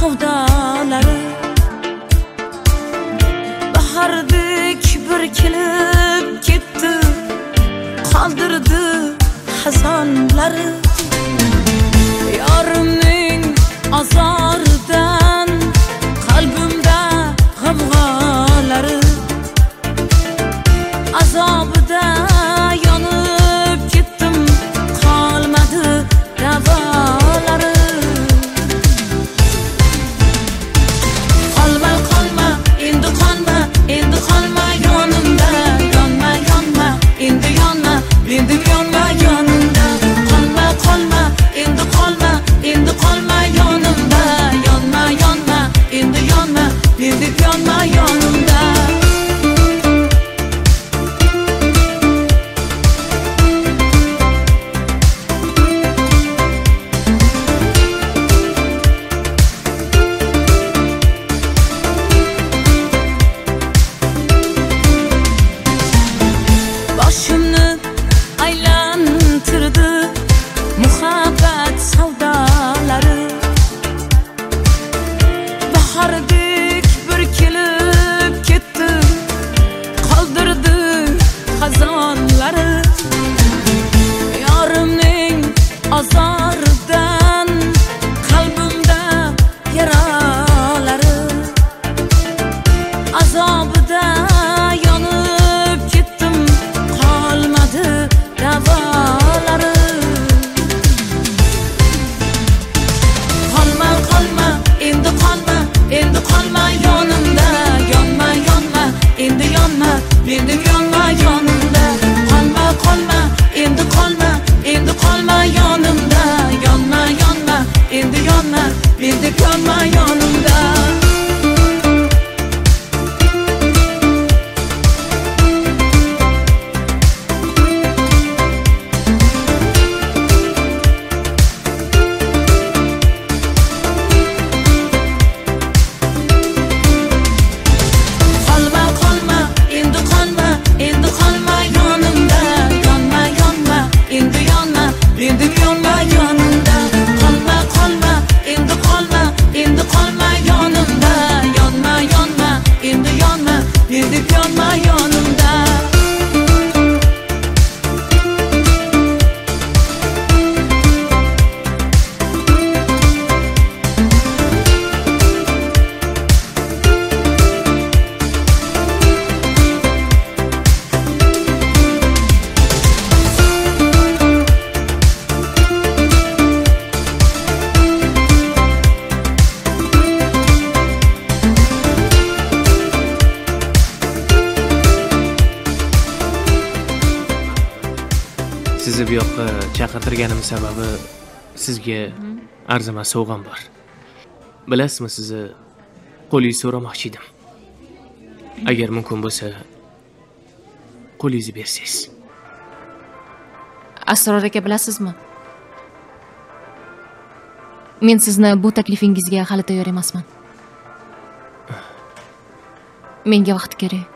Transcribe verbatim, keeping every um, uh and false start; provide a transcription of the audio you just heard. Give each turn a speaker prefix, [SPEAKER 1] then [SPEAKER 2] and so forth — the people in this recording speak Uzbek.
[SPEAKER 1] savdolari bahordek bir kelib ketdi qoldirdi hazonlari yorimning azoridan qalbimda g'avg'olari azobida yonib ketdim qolmadi davolari qolma qolma endi qolma endi qolma yonimda yonma yonma endi yonma endi yonma yonimda qolma qolma endi qolma endi qolma yonimda yonma yonma endi yonma endi yonma yonimda boshimni aylantirdi muhabbat savdolari bahordek bir kelib ketdi qoldirdi xazonlari yorimning azoridan qalbimda yaralari azobida yonib ketdim qolmadi davolari qolma qolma endi qolma endi qolma yonimda yonma yonma endi yonma endi yonma yonimda qolma qolma endi qolma endi qolma yonimda yonma yonma endi yonma endi yonma yonimda qolma qolma endi qolma endi qolma yonimda yonma yonma endi yonma endi yonma yonimda qolma qolma endi qolma endi qolma yonimda yonma yonma endi yonma endi yonma yonimda
[SPEAKER 2] Sizni bu yoqqa chaqirtirganim sababi sizga arzimas sovg'am bor. Bilasizmi, sizni qo'lingizni so'ramoqchi edim. Agar mumkin bo'lsa, qo'lingizni bersangiz.
[SPEAKER 3] Asror aka, bilasizmi? Men sizni bu taklifingizga hali tayyor emasman. Menga vaqt kerak.